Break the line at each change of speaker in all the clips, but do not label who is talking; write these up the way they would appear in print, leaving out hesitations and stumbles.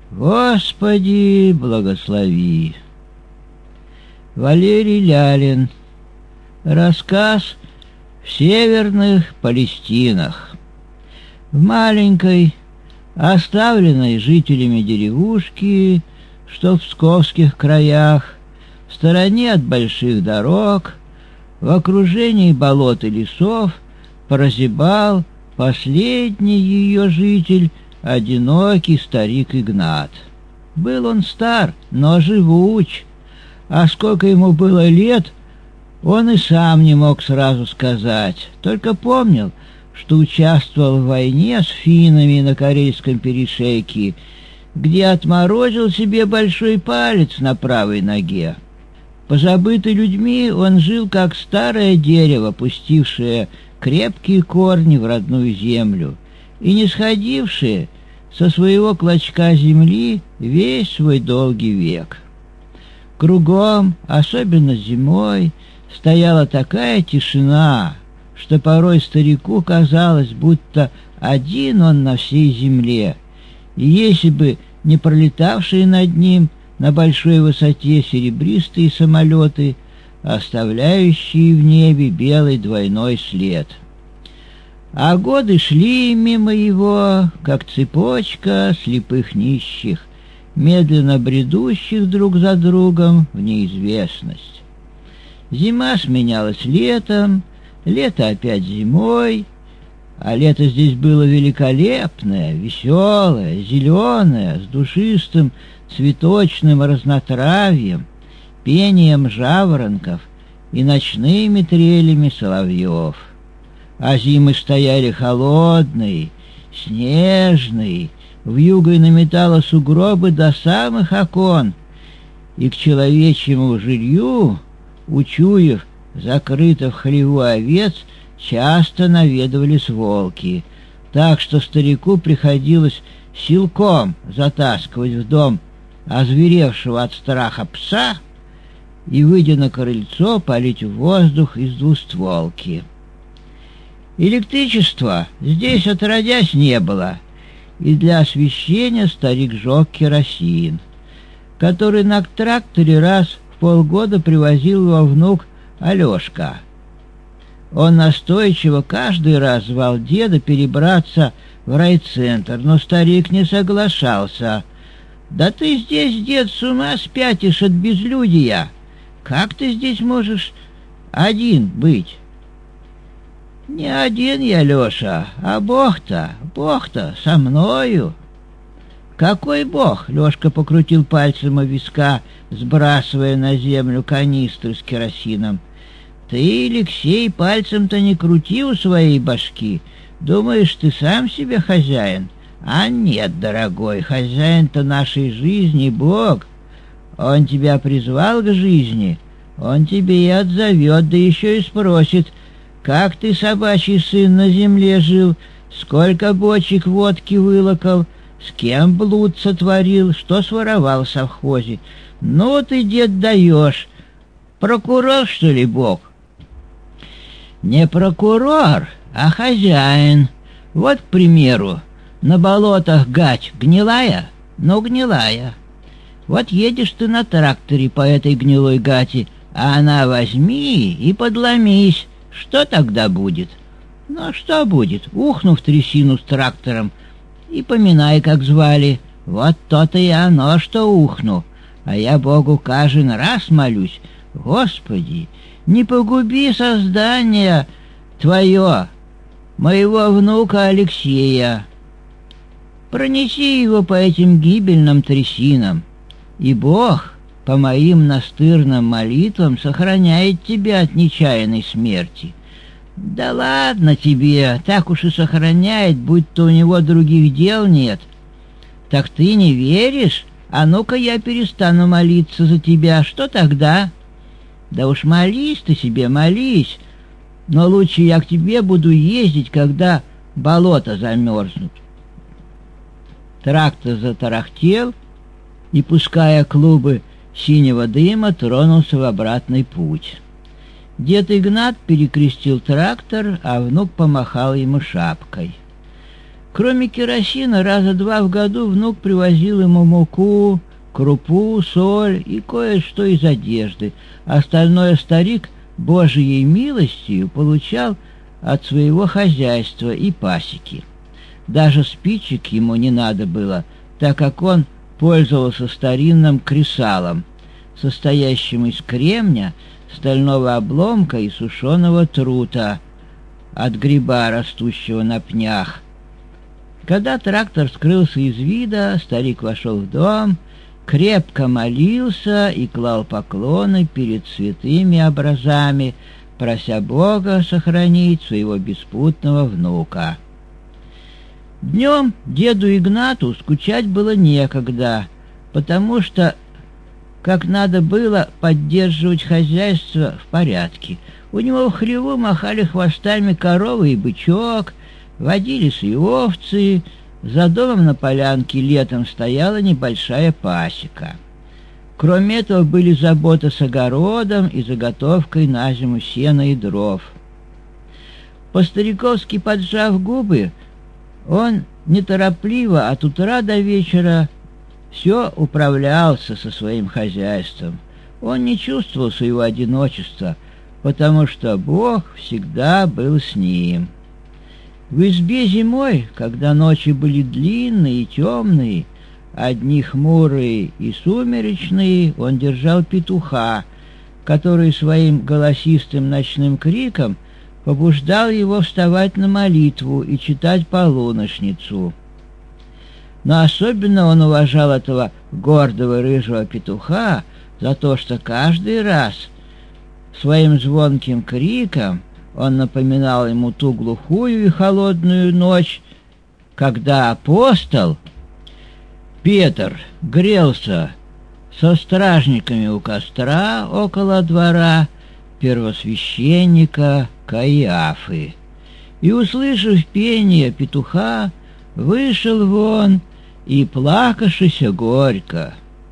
Господи, благослови. Валерий Лялин. Рассказ в северных Палестинах. В маленькой, оставленной жителями деревушки, что в псковских краях, в стороне от больших дорог, в окружении болот и лесов, прозябал последний ее житель, одинокий старик Игнат. Был он стар, но живуч, а сколько ему было лет, он и сам не мог сразу сказать, только помнил, что участвовал в войне с финнами на Карельском перешейке, где отморозил себе большой палец на правой ноге. Позабытый людьми, он жил как старое дерево, пустившее крепкие корни в родную землю и не сходившее со своего клочка земли весь свой долгий век. Кругом, особенно зимой, стояла такая тишина, что порой старику казалось, будто один он на всей земле, и если бы не пролетавшие над ним на большой высоте серебристые самолеты, оставляющие в небе белый двойной след. А годы шли мимо его, как цепочка слепых нищих, медленно бредущих друг за другом в неизвестность. Зима сменялась летом, лето опять зимой, а лето здесь было великолепное, веселое, зеленое, с душистым цветочным разнотравьем, пением жаворонков и ночными трелями соловьев. А зимы стояли холодные, снежные, вьюгой наметало сугробы до самых окон, и к человечьему жилью, учуяв закрыто в хлеву овец, часто наведывались волки, так что старику приходилось силком затаскивать в дом озверевшего от страха пса и, выйдя на крыльцо, палить в воздух из двустволки. Электричества здесь отродясь не было, и для освещения старик жег керосин, который на тракторе раз в полгода привозил его внук Алешка. Он настойчиво каждый раз звал деда перебраться в райцентр, но старик не соглашался. «Да ты здесь, дед, с ума спятишь от безлюдия! Как ты здесь можешь один быть?» «Не один я, Леша, а Бог-то со мною». «Какой Бог?» — Лешка покрутил пальцем у виска, сбрасывая на землю канистры с керосином. «Ты, Алексей, пальцем-то не крути у своей башки. Думаешь, ты сам себе хозяин? А нет, дорогой, хозяин-то нашей жизни Бог. Он тебя призвал к жизни, он тебе и отзовет, да еще и спросит, как ты, собачий сын, на земле жил, сколько бочек водки вылокал, с кем блуд сотворил, что своровал в совхозе. Ну ты, дед, даешь. Прокурор, что ли, Бог?» «Не прокурор, а хозяин. Вот, к примеру, на болотах гать гнилая? Ну, гнилая. Вот едешь ты на тракторе по этой гнилой гати, а она возьми и подломись. Что тогда будет?» «Ну, что будет? Ухну в трясину с трактором и поминай, как звали. Вот то-то и оно, что ухну. А я Богу каждый раз молюсь: Господи, не погуби создание Твое, моего внука Алексея. Пронеси его по этим гибельным трясинам, и Бог по моим настырным молитвам сохраняет тебя от нечаянной смерти. Да ладно тебе, так уж и сохраняет, будто у него других дел нет. Так ты не веришь? А ну-ка я перестану молиться за тебя, что тогда? Да уж молись ты себе, молись, но лучше я к тебе буду ездить, когда болота замерзнут». Трактор затарахтел и, пуская клубы синего дыма, тронулся в обратный путь. Дед Игнат перекрестил трактор, а внук помахал ему шапкой. Кроме керосина, раза два в году внук привозил ему муку, крупу, соль и кое-что из одежды. Остальное старик Божией милостью получал от своего хозяйства и пасеки. Даже спичек ему не надо было, так как он пользовался старинным кресалом, состоящим из кремня, стального обломка и сушеного трута от гриба, растущего на пнях. Когда трактор скрылся из вида, старик вошел в дом, крепко молился и клал поклоны перед святыми образами, прося Бога сохранить своего беспутного внука. Днем деду Игнату скучать было некогда, потому что, как надо было поддерживать хозяйство в порядке, у него в хлеву махали хвостами коровы и бычок, водились и овцы, за домом на полянке летом стояла небольшая пасека. Кроме этого были заботы с огородом и заготовкой на зиму сена и дров. По-стариковски поджав губы, он неторопливо от утра до вечера все управлялся со своим хозяйством. Он не чувствовал своего одиночества, потому что Бог всегда был с ним. В избе зимой, когда ночи были длинные и темные, одни хмурые и сумеречные, он держал петуха, который своим голосистым ночным криком побуждал его вставать на молитву и читать полуночницу. Но особенно он уважал этого гордого рыжего петуха за то, что каждый раз своим звонким криком он напоминал ему ту глухую и холодную ночь, когда апостол Петр грелся со стражниками у костра около двора первосвященника Каиафы. И, услышав пение петуха, вышел вон и плакавшийся горько.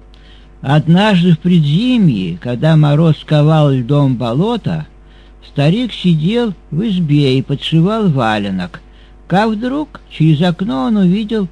Однажды в предзимье, когда мороз сковал льдом болото, старик сидел в избе и подшивал валенок, как вдруг через окно он увидел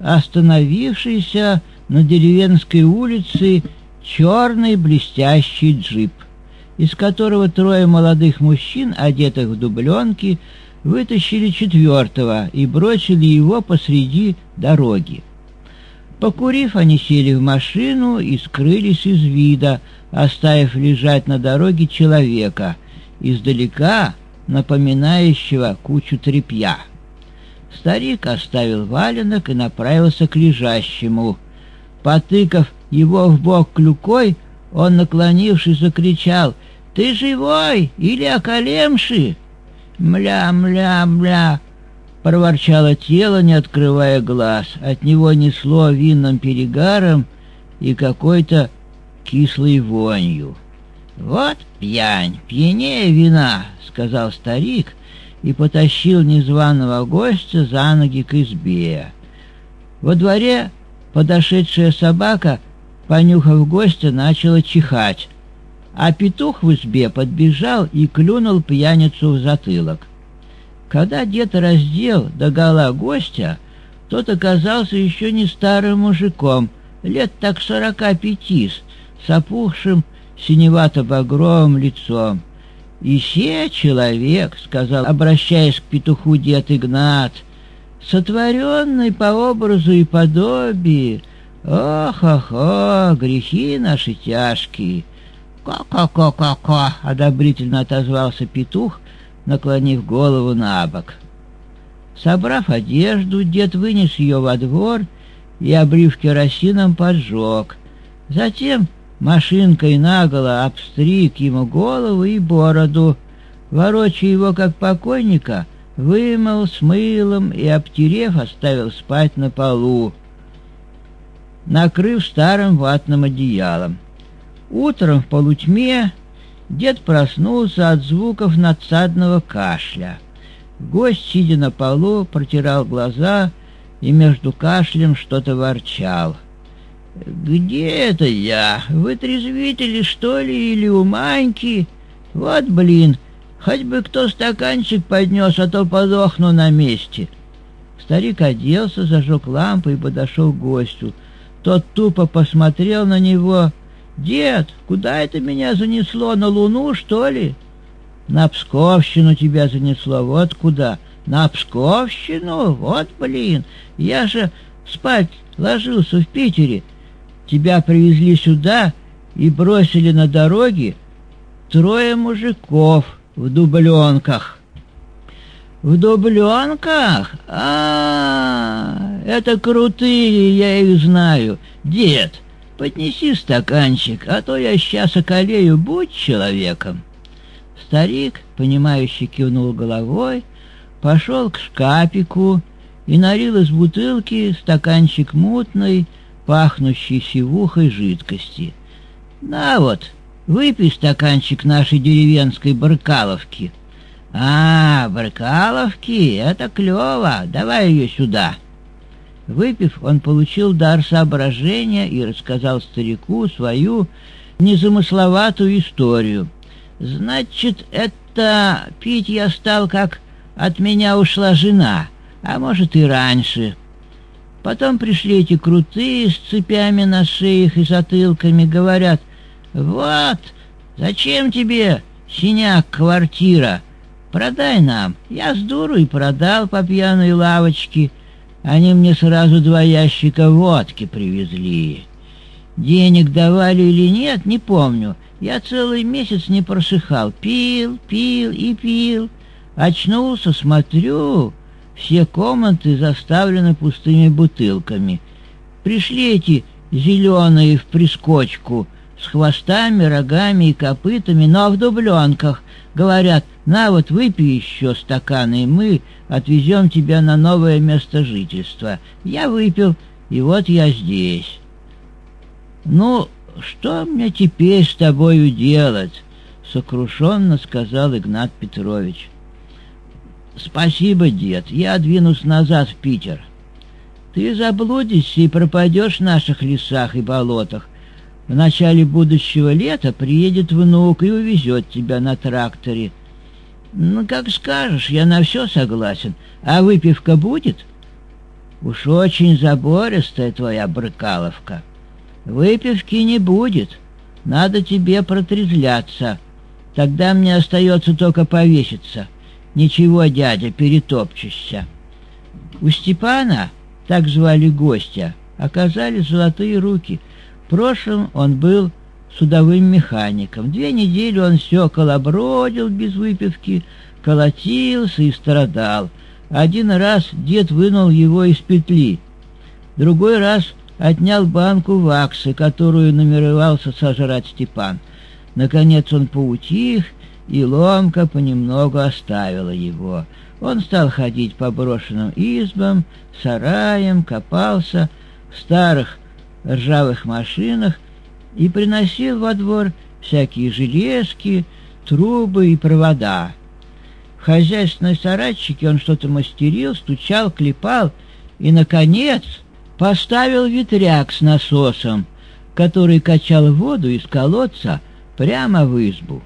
остановившийся на деревенской улице черный блестящий джип, из которого трое молодых мужчин, одетых в дубленки, вытащили четвертого и бросили его посреди дороги. Покурив, они сели в машину и скрылись из вида, оставив лежать на дороге человека, издалека напоминающего кучу тряпья. Старик оставил валенок и направился к лежащему. Потыкав его в бок клюкой, он, наклонившись, закричал: «Ты живой или околемши?» «Мля, мля, мля!» — проворчало тело, не открывая глаз. От него несло винным перегаром и какой-то кислой вонью. «Вот пьянь, пьянее вина», — сказал старик и потащил незваного гостя за ноги к избе. Во дворе подошедшая собака, понюхав гостя, начала чихать, а петух в избе подбежал и клюнул пьяницу в затылок. Когда дед раздел догола гостя, тот оказался еще не старым мужиком, лет так 45, с опухшим синевато-багровым лицом. «Ище человек», — сказал, обращаясь к петуху дед Игнат, — «сотворенный по образу и подобию. Ох-охо, грехи наши тяжкие». «Ко-ко-ко-ко-ко», — одобрительно отозвался петух, наклонив голову на бок. Собрав одежду, дед вынес ее во двор и, облив керосином, поджег. Затем машинкой наголо обстриг ему голову и бороду, ворочая его как покойника, вымыл с мылом и, обтерев, оставил спать на полу, накрыв старым ватным одеялом. Утром в полутьме дед проснулся от звуков надсадного кашля. Гость, сидя на полу, протирал глаза и между кашлем что-то ворчал. «Где это я? Вытрезвители, что ли, или у Маньки? Вот блин, хоть бы кто стаканчик поднес, а то подохну на месте». Старик оделся, зажег лампу и подошел к гостю. Тот тупо посмотрел на него. «Дед, куда это меня занесло? На Луну, что ли?» «На Псковщину тебя занесло, вот куда». «На Псковщину? Вот блин! Я же спать ложился в Питере. Тебя привезли сюда и бросили на дороге 3 мужиков в дубленках». «В дубленках? Это крутые, я их знаю. Дед, поднеси стаканчик, а то я сейчас околею, будь человеком». Старик, понимающе кивнул головой, пошел к шкапику и налил из бутылки стаканчик мутной, пахнущей сивухой жидкости. «На вот, выпей стаканчик нашей деревенской Баркаловки». Баркаловки, это клево, давай ее сюда». Выпив, он получил дар соображения и рассказал старику свою незамысловатую историю. «Значит, это пить я стал, как от меня ушла жена, а может и раньше. Потом пришли эти крутые с цепями на шеях и затылками, говорят: вот, зачем тебе, синяк, квартира? Продай нам». Я с дуру и продал по пьяной лавочке. Они мне сразу 2 ящика водки привезли. Денег давали или нет, не помню. Я целый месяц не просыхал. Пил и пил. Очнулся, смотрю, все комнаты заставлены пустыми бутылками. Пришли эти зеленые в прискочку с хвостами, рогами и копытами, но в дубленках. Говорят: на вот, выпей еще стакан, и мы отвезем тебя на новое место жительства. Я выпил, и вот я здесь. «Ну, что мне теперь с тобою делать?» — сокрушенно сказал Игнат Петрович. «Спасибо, дед, я двинусь назад в Питер. Ты заблудишься и пропадешь в наших лесах и болотах. В начале будущего лета приедет внук и увезет тебя на тракторе. Ну, как скажешь, я на все согласен. А выпивка будет?» «Уж очень забористая твоя Брыкаловка. Выпивки не будет. Надо тебе протрезвляться. Тогда мне остается только повеситься. Ничего, дядя, перетопчешься». У Степана, так звали гостя, оказались золотые руки. В прошлом он был судовым механиком. 2 недели он все колобродил без выпивки, колотился и страдал. Один раз дед вынул его из петли, другой раз отнял банку ваксы, которую намеревался сожрать Степан. Наконец он поутих, и ломка понемногу оставила его. Он стал ходить по брошенным избам, сараям, копался в старых ржавых машинах и приносил во двор всякие железки, трубы и провода. В хозяйственной сарайчике он что-то мастерил, стучал, клепал и, наконец, поставил ветряк с насосом, который качал воду из колодца прямо в избу.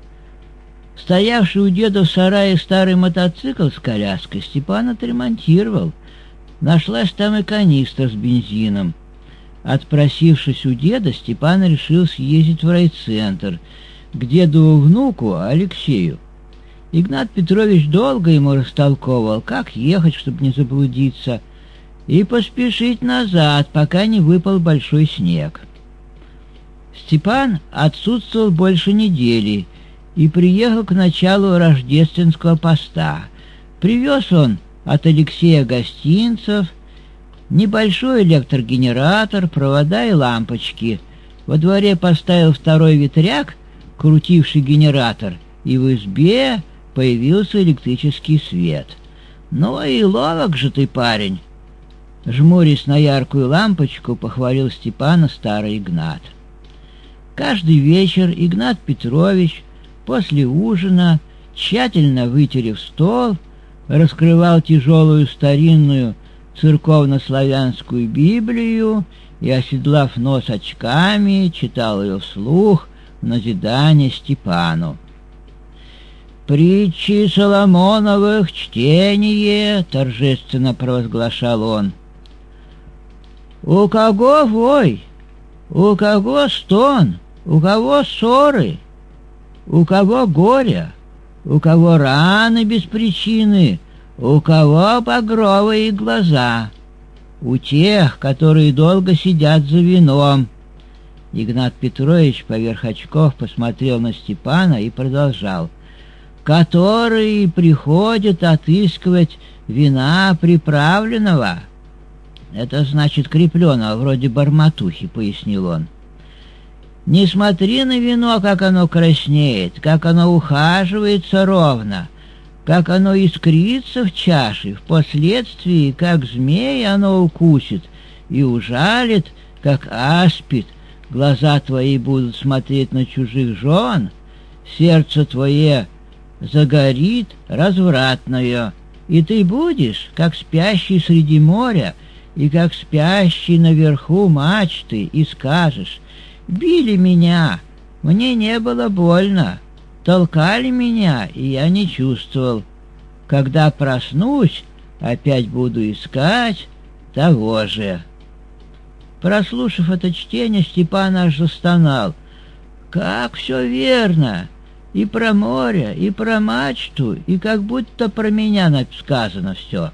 Стоявший у деда в сарае старый мотоцикл с коляской Степан отремонтировал. Нашлась там и канистра с бензином. Отпросившись у деда, Степан решил съездить в райцентр к деду внуку Алексею. Игнат Петрович долго ему растолковывал, как ехать, чтобы не заблудиться, и поспешить назад, пока не выпал большой снег. Степан отсутствовал больше недели и приехал к началу рождественского поста. Привез он от Алексея гостинцев, небольшой электрогенератор, провода и лампочки. Во дворе поставил 2-й ветряк, крутивший генератор, и в избе появился электрический свет. «Ну и ловок же ты, парень!» Жмурясь на яркую лампочку, похвалил Степана старый Игнат. Каждый вечер Игнат Петрович после ужина, тщательно вытерев стол, раскрывал тяжелую старинную церковно-славянскую Библию и, оседлав нос очками, читал ее вслух в назидание Степану. «Притчи Соломоновых чтение!» — торжественно провозглашал он. «У кого вой? У кого стон? У кого ссоры? У кого горе? У кого раны без причины? У кого багровые глаза? У тех, которые долго сидят за вином». Игнат Петрович поверх очков посмотрел на Степана и продолжал. «Которые приходят отыскивать вина приправленного». «Это значит крепленного, вроде барматухи», — пояснил он. «Не смотри на вино, как оно краснеет, как оно ухаживается ровно, как оно искрится в чаше, впоследствии, как змей оно укусит и ужалит, как аспид. Глаза твои будут смотреть на чужих жен, сердце твое загорит развратное, и ты будешь, как спящий среди моря, и как спящий наверху мачты, и скажешь: били меня, мне не было больно, толкали меня, и я не чувствовал. Когда проснусь, опять буду искать того же». Прослушав это чтение, Степан аж застонал. «Как все верно! И про море, и про мачту, и как будто про меня сказано все».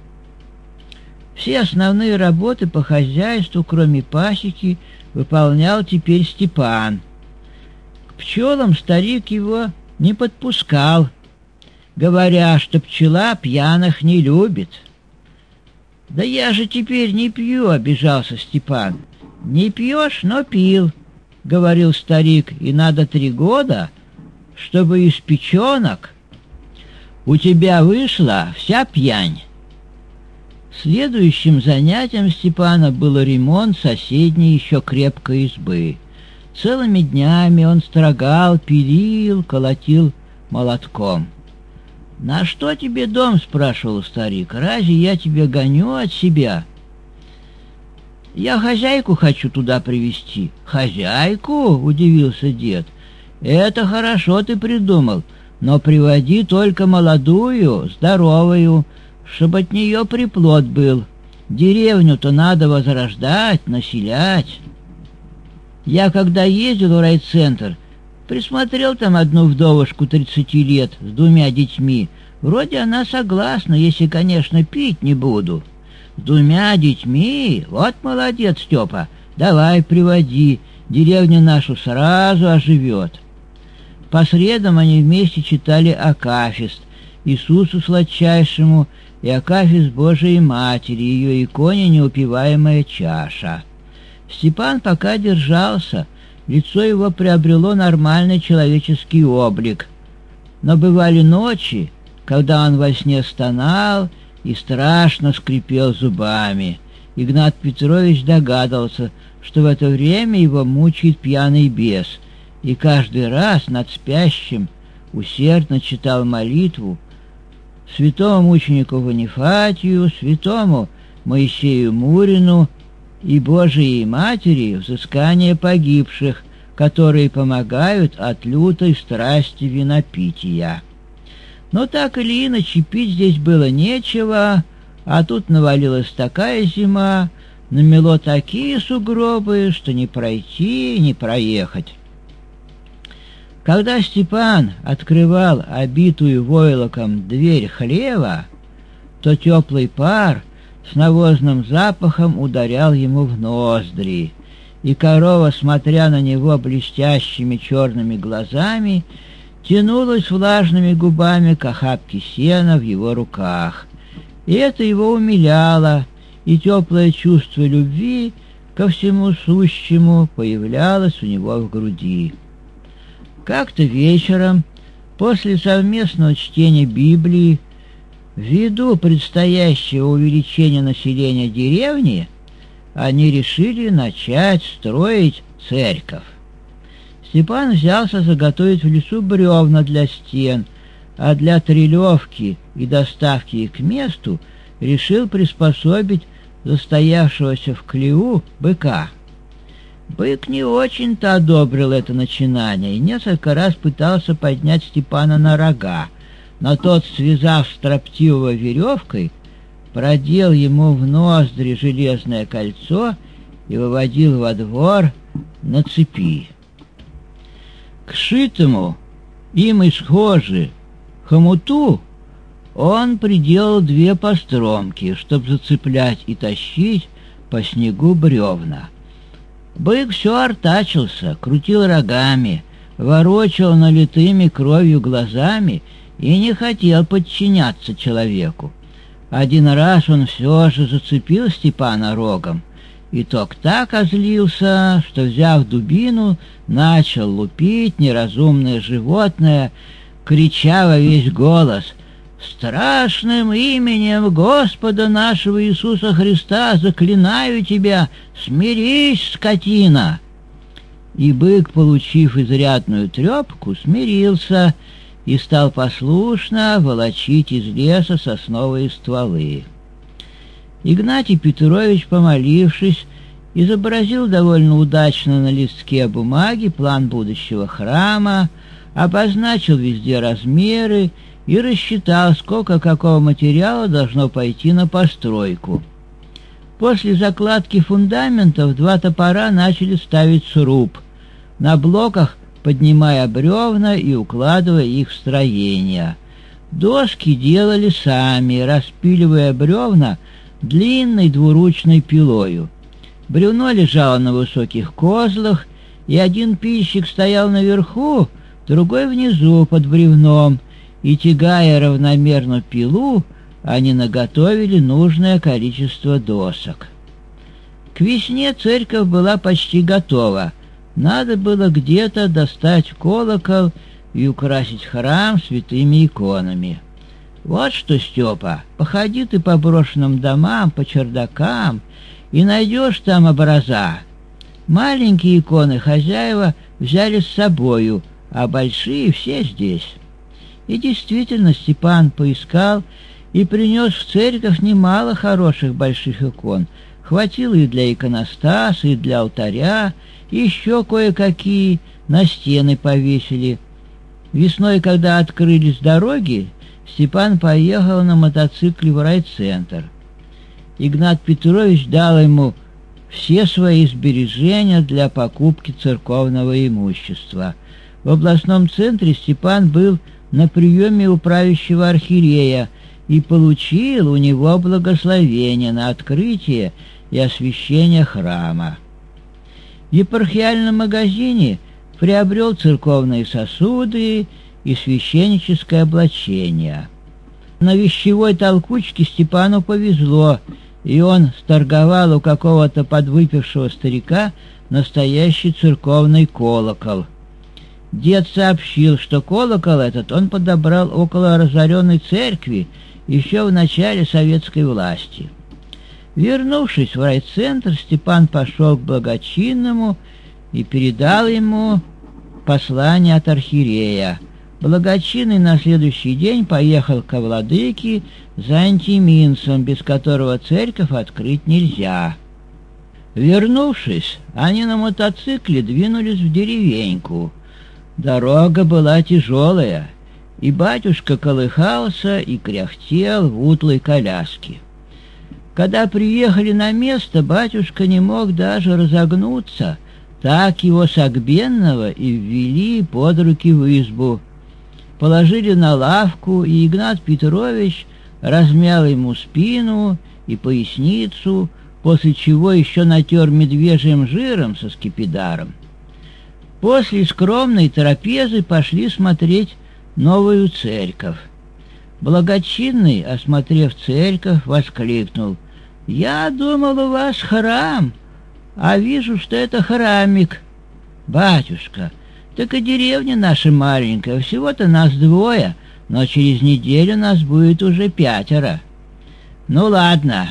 Все основные работы по хозяйству, кроме пасеки, выполнял теперь Степан. К пчелам старик его не подпускал, говоря, что пчела пьяных не любит. «Да я же теперь не пью», — обижался Степан. «Не пьешь, но пил», — говорил старик, — «и надо 3 года, чтобы из печенок у тебя вышла вся пьянь». Следующим занятием Степана был ремонт соседней еще крепкой избы. Целыми днями он строгал, пилил, колотил молотком. «На что тебе дом?» — спрашивал старик. «Разве я тебя гоню от себя?» «Я хозяйку хочу туда привезти». «Хозяйку?» — удивился дед. «Это хорошо ты придумал, но приводи только молодую, здоровую, чтобы от нее приплод был. Деревню-то надо возрождать, населять». Я, когда ездил в райцентр, присмотрел там одну вдовушку 30 лет с 2 детьми. Вроде она согласна, если, конечно, пить не буду. С 2 детьми? Вот молодец, Степа. Давай, приводи. Деревня нашу сразу оживет. По средам они вместе читали акафист Иисусу Сладчайшему и акафист Божией Матери, ее иконе «Неупиваемая чаша». Степан пока держался, лицо его приобрело нормальный человеческий облик. Но бывали ночи, когда он во сне стонал и страшно скрипел зубами. Игнат Петрович догадывался, что в это время его мучает пьяный бес, и каждый раз над спящим усердно читал молитву святому мученику Ванифатию, святому Моисею Мурину и Божией Матери взыскание погибших, которые помогают от лютой страсти винопития. Но так или иначе пить здесь было нечего, а тут навалилась такая зима, намело такие сугробы, что не пройти, не проехать. Когда Степан открывал обитую войлоком дверь хлева, то теплый пар с навозным запахом ударял ему в ноздри, и корова, смотря на него блестящими черными глазами, тянулась влажными губами к охапке сена в его руках. И это его умиляло, и теплое чувство любви ко всему сущему появлялось у него в груди. Как-то вечером, после совместного чтения Библии, ввиду предстоящего увеличения населения деревни, они решили начать строить церковь. Степан взялся заготовить в лесу бревна для стен, а для трелевки и доставки их к месту решил приспособить застоявшегося в хлеву быка. Бык не очень-то одобрил это начинание и несколько раз пытался поднять Степана на рога, но тот, связав строптивого веревкой, продел ему в ноздри железное кольцо и выводил во двор на цепи. К шитому им из кожи хомуту он приделал 2 постромки, чтоб зацеплять и тащить по снегу бревна. Бык все артачился, крутил рогами, ворочал налитыми кровью глазами и не хотел подчиняться человеку. Один раз он все же зацепил Степана рогом, и тот так озлился, что, взяв дубину, начал лупить неразумное животное, крича во весь голос: «Страшным именем Господа нашего Иисуса Христа заклинаю тебя, смирись, скотина!» И бык, получив изрядную трепку, смирился и стал послушно волочить из леса сосновые стволы. Игнатий Петрович, помолившись, изобразил довольно удачно на листке бумаги план будущего храма, обозначил везде размеры и рассчитал, сколько какого материала должно пойти на постройку. После закладки фундаментов 2 топора начали ставить сруб, на блоках поднимая бревна и укладывая их в строение. Доски делали сами, распиливая бревна длинной двуручной пилою. Бревно лежало на высоких козлах, и один пильщик стоял наверху, другой внизу под бревном, и, тягая равномерно пилу, они наготовили нужное количество досок. К весне церковь была почти готова. Надо было где-то достать колокол и украсить храм святыми иконами. Вот что, Степа, походи ты по брошенным домам, по чердакам, и найдешь там образа. Маленькие иконы хозяева взяли с собою, а большие все здесь. И действительно Степан поискал и принес в церковь немало хороших больших икон. Хватило и для иконостаса, и для алтаря, и еще кое-какие на стены повесили. Весной, когда открылись дороги, Степан поехал на мотоцикле в райцентр. Игнат Петрович дал ему все свои сбережения для покупки церковного имущества. В областном центре Степан был на приеме у правящего архиерея и получил у него благословение на открытие и освящение храма. В епархиальном магазине приобрел церковные сосуды и священническое облачение. На вещевой толкучке Степану повезло, и он сторговал у какого-то подвыпившего старика настоящий церковный колокол. Дед сообщил, что колокол этот он подобрал около разоренной церкви еще в начале советской власти. Вернувшись в райцентр, Степан пошел к благочинному и передал ему послание от архиерея. Благочинный на следующий день поехал ко владыке за антиминцем, без которого церковь открыть нельзя. Вернувшись, они на мотоцикле двинулись в деревеньку. Дорога была тяжелая, и батюшка колыхался и кряхтел в утлой коляске. Когда приехали на место, батюшка не мог даже разогнуться, так его согбенного и ввели под руки в избу. Положили на лавку, и Игнат Петрович размял ему спину и поясницу, после чего еще натер медвежьим жиром со скипидаром. После скромной трапезы пошли смотреть новую церковь. Благочинный, осмотрев церковь, воскликнул: «Я думал, у вас храм, а вижу, что это храмик». «Батюшка, так и деревня наша маленькая, всего-то нас 2, но через неделю нас будет уже 5. Ну ладно,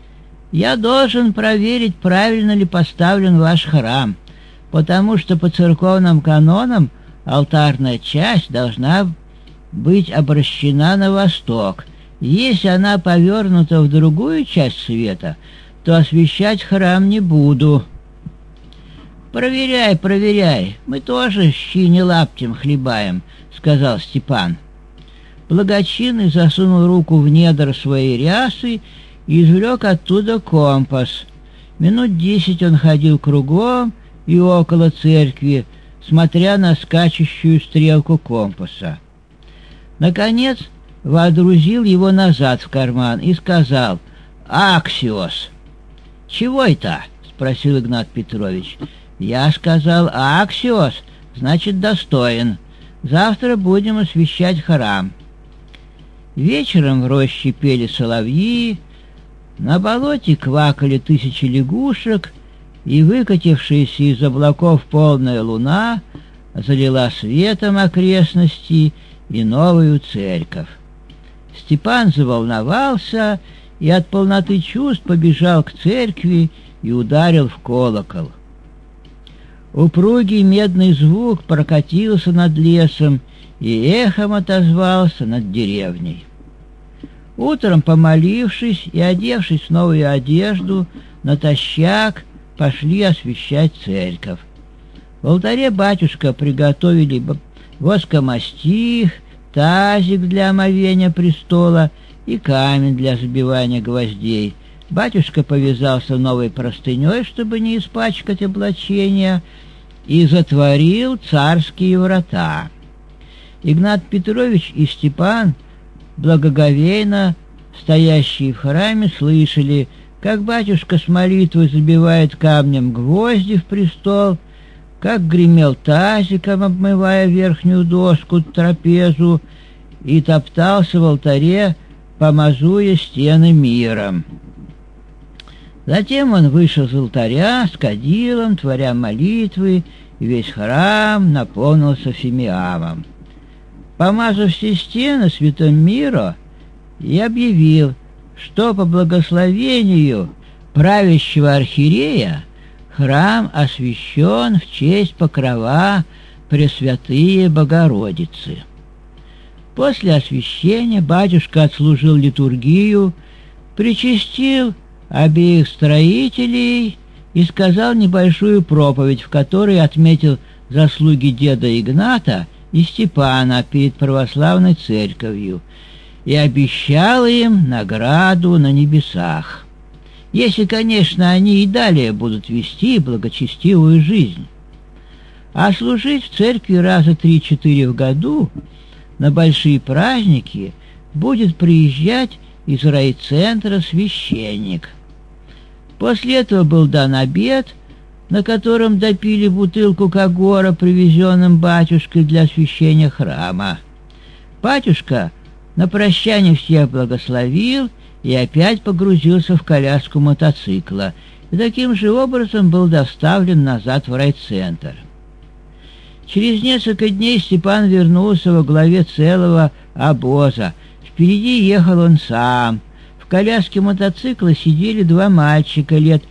я должен проверить, правильно ли поставлен ваш храм, потому что по церковным канонам алтарная часть должна быть обращена на восток. Если она повернута в другую часть света, то освящать храм не буду». «Проверяй, проверяй, мы тоже щи не лаптем хлебаем», — сказал Степан. благочинный засунул руку в недр своей рясы и извлек оттуда компас. Минут 10 он ходил кругом и около церкви, смотря на скачущую стрелку компаса. Наконец водрузил его назад в карман и сказал: «Аксиос». «Чего это?» — спросил Игнат Петрович. «Я сказал аксиос, значит, достоин. Завтра будем освещать храм». Вечером в роще пели соловьи, на болоте квакали тысячи лягушек, и выкатившаяся из облаков полная луна залила светом окрестности и новую церковь. Степан заволновался и от полноты чувств побежал к церкви и ударил в колокол. Упругий медный звук прокатился над лесом и эхом отозвался над деревней. Утром, помолившись и одевшись в новую одежду, натощак пошли освещать церковь. В алтаре батюшка приготовили воскомастих, тазик для омовения престола и камень для забивания гвоздей. Батюшка повязался новой простыней, чтобы не испачкать облачения, и затворил царские врата. Игнат Петрович и Степан, благоговейно стоящие в храме, слышали, как батюшка с молитвой забивает камнем гвозди в престол, как гремел тазиком, обмывая верхнюю доску трапезу, и топтался в алтаре, помазуя стены миром. Затем он вышел из алтаря с кадилом, творя молитвы, и весь храм наполнился фимиамом. Помазав все стены святым миро, и объявил, что по благословению правящего архиерея храм освящен в честь покрова Пресвятые Богородицы. После освящения батюшка отслужил литургию, причастил обеих строителей и сказал небольшую проповедь, в которой отметил заслуги деда Игната и Степана перед православной церковью и обещал им награду на небесах, если, конечно, они и далее будут вести благочестивую жизнь. А служить в церкви раза 3-4 в году на большие праздники будет приезжать из райцентра священник. После этого был дан обед, на котором допили бутылку когора, привезенным батюшкой для освящения храма. Батюшка на прощание всех благословил и опять погрузился в коляску мотоцикла, и таким же образом был доставлен назад в райцентр. Через несколько дней Степан вернулся во главе целого обоза. Впереди ехал он сам. В коляске мотоцикла сидели 2 мальчика лет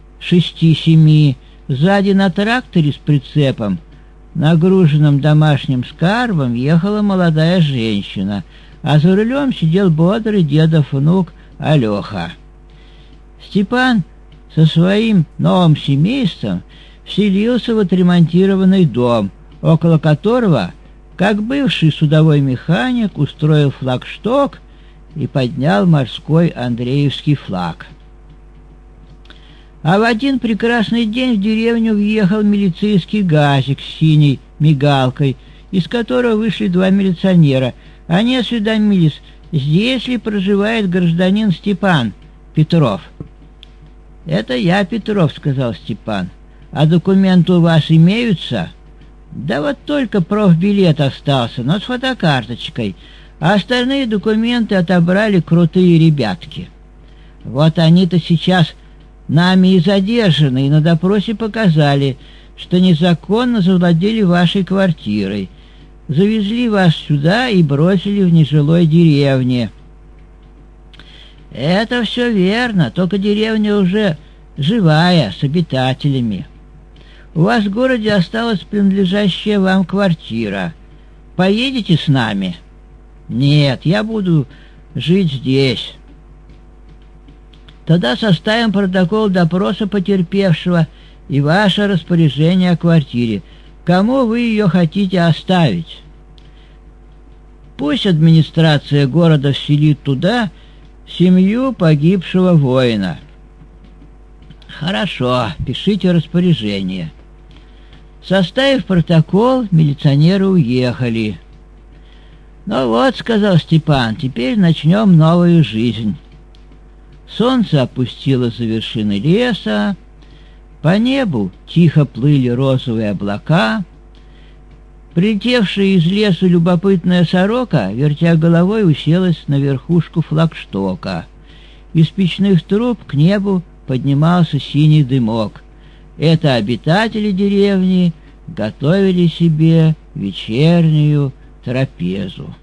6-7. Сзади на тракторе с прицепом, нагруженным домашним скарбом, ехала молодая женщина, а за рулем сидел бодрый дедов внук Алёха. Степан со своим новым семейством вселился в отремонтированный дом, около которого, как бывший судовой механик, устроил флагшток и поднял морской Андреевский флаг. А в один прекрасный день в деревню въехал милицейский газик с синей мигалкой, из которого вышли 2 милиционера. Они осведомились, здесь ли проживает гражданин Степан Петров. «Это я, Петров», — сказал Степан. «А документы у вас имеются?» «Да вот только профбилет остался, но с фотокарточкой, а остальные документы отобрали крутые ребятки. Вот они-то сейчас нами и задержаны, и на допросе показали, что незаконно завладели вашей квартирой, завезли вас сюда и бросили в нежилой деревне». «Это все верно, только деревня уже живая, с обитателями. У вас в городе осталась принадлежащая вам квартира. Поедете с нами?» «Нет, я буду жить здесь». «Тогда составим протокол допроса потерпевшего и ваше распоряжение о квартире. Кому вы ее хотите оставить?» Пусть администрация города вселит туда семью погибшего воина. Хорошо, пишите распоряжение. Составив протокол, милиционеры уехали. «Ну вот», — сказал Степан, — «теперь начнем новую жизнь». Солнце опустилось за вершины леса, по небу тихо плыли розовые облака. Прилетевшая из лесу любопытная сорока, вертя головой, уселась на верхушку флагштока. Из печных труб к небу поднимался синий дымок. Это обитатели деревни готовили себе вечернюю трапезу.